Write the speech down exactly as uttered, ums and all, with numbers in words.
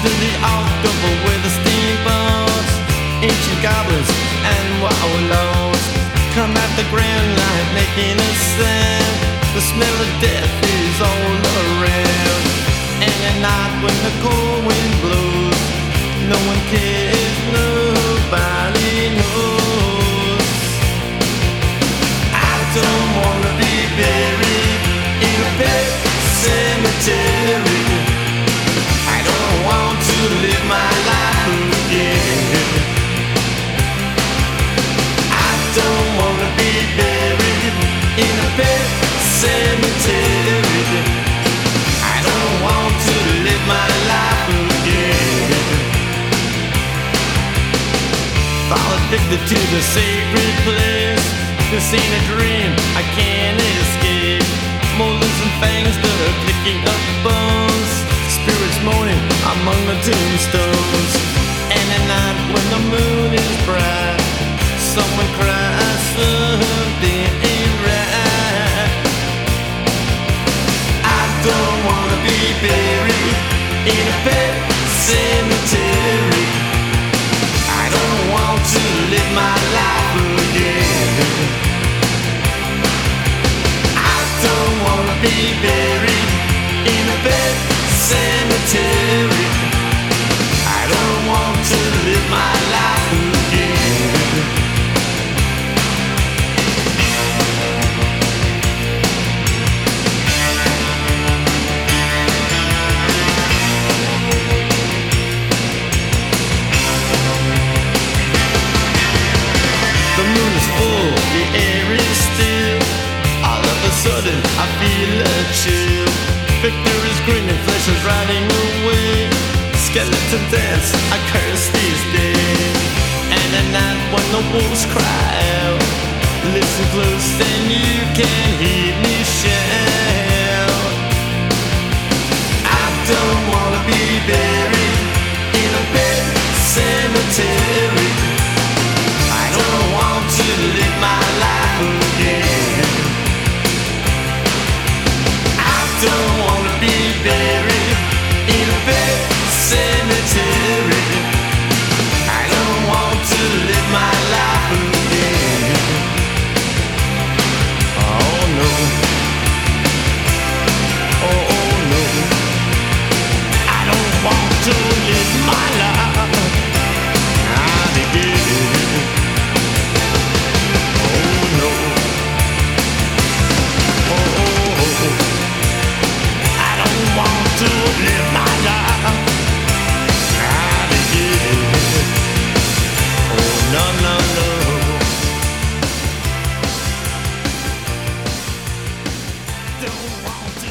to the October with the steamboats, ancient goblins and wallows come at the grand light making a sound. The smell of death is all around. And at night when the cold wind blows, no one cares, nobody knows. I don't wanna be buried in a pet cemetery. I don't want to live my life again. I don't wanna be buried in a pet cemetery. I don't want to live my life again. Fall addicted to the sacred place. This ain't a dream, I can't escape. Molars and fangs that are picking up bones, spirits moaning among the tombstones. And at night when the moon is bright, someone cries, something ain't right. I don't wanna be buried in a pet cemetery. I don't want to live my life again. I don't wanna be buried in a pet cemetery. I don't want to live my life again. The moon is full, the air is still. All of a sudden I feel a chill. Victor is grinning, flesh is riding away. Skeleton dance, I curse these days. And at night when the wolves cry out, listen close and you can hear me shout. I don't wanna be buried in a pet cemetery. I don't want to live my life again. I don't wanna be buried in a pet cemetery. I don't want to live my life again. Oh no. Oh, oh no. I don't want to live my life again. Oh no. Oh, oh, oh. I don't want to live my life again. Oh no, no, no. Don't want to